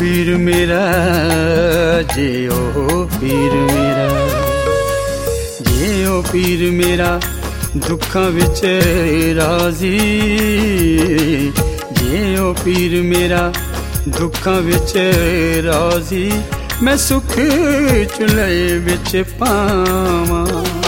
पीर मेरा, जियो पीर मेरा, जियो पीर मेरा, दुखां विच राजी। जियो पीर मेरा, दुखां विच राजी, मैं सुख चुले विच पावां।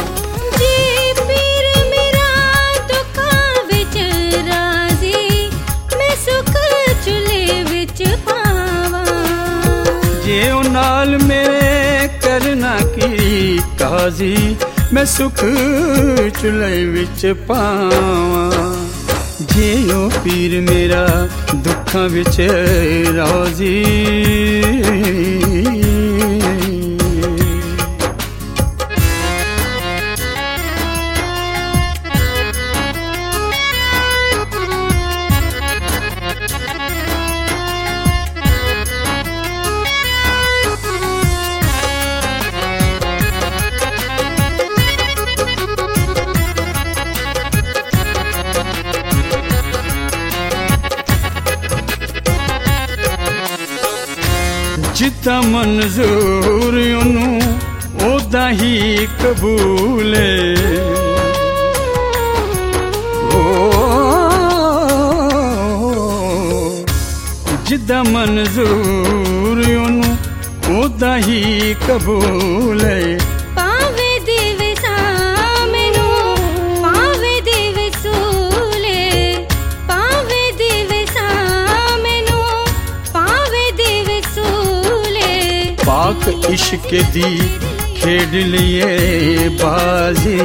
जियो नाल मेरे करना की काजी, मैं सुख चुले विच पावां। जियो पीर मेरा, दुखां विच राजी। जिद्दां मंजूर ओनू ओदा ही कबूल है। जिद्दां मंजूर ओनू ओदा ही कबूल है। पाक इश्क दी खेड लिए बाजी,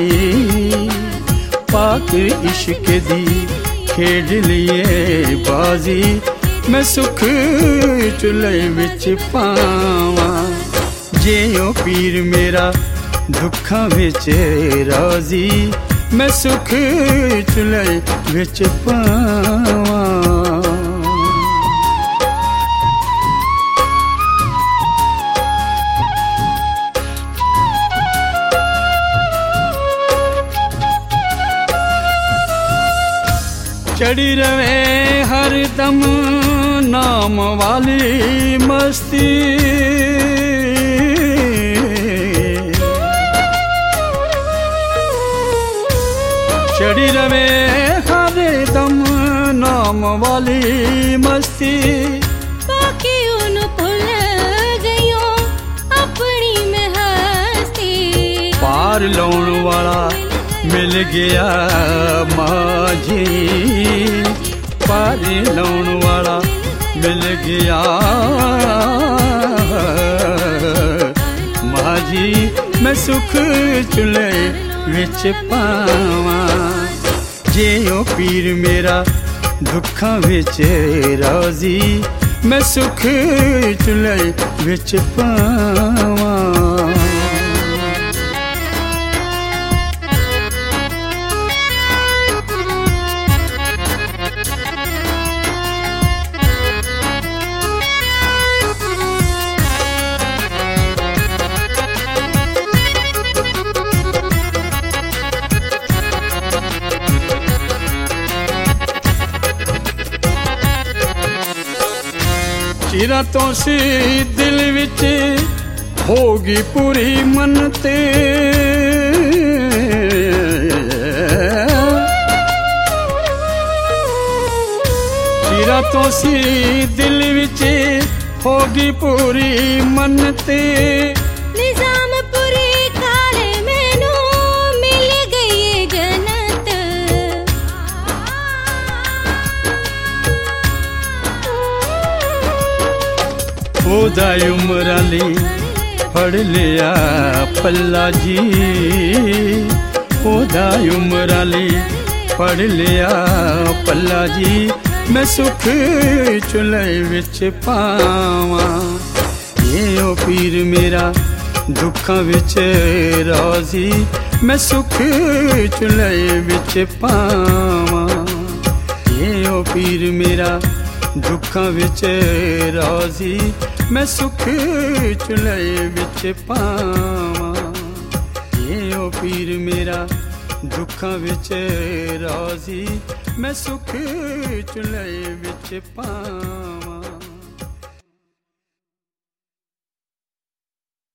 पाक इश्क दी खेड लिए बाजी, मैं सुख चुले विच पावां। जियो पीर मेरा, दुखां विच राजी, मैं सुख चुले विच पावां। चढ़ी रवे हर दम नाम वाली मस्ती, चढ़ी रवे हर दम नाम वाली मस्ती। बाकी उन भुल गयो अपनी में हस्ती, पार लौण वाला मिल गया माझी, पार लौण वाला मिल गया माझी, मैं सुख चुले विच पावां। जियो पीर मेरा, दुखां विच राजी, मैं सुख चुले विच पावां। चिरा तो सी दिल विच होगी पूरी मनते, चिरा तो सी दिल विच होगी पूरी मनते। ओदा उमर अली फड़ लिया पल्ला जी, ओदा उमर अली फड़ लिया पल्ला जी, मैं सुख चुले विच पावां। जियो पीर मेरा, दुखां विच राजी, मैं सुख चुले विच पावां। जियो पीर मेरा, दुखां विच राजी, मैं सुख चुले विच पावां। जियो पीर मेरा, दुखां विच राजी, मैं सुख चुले विच पावां।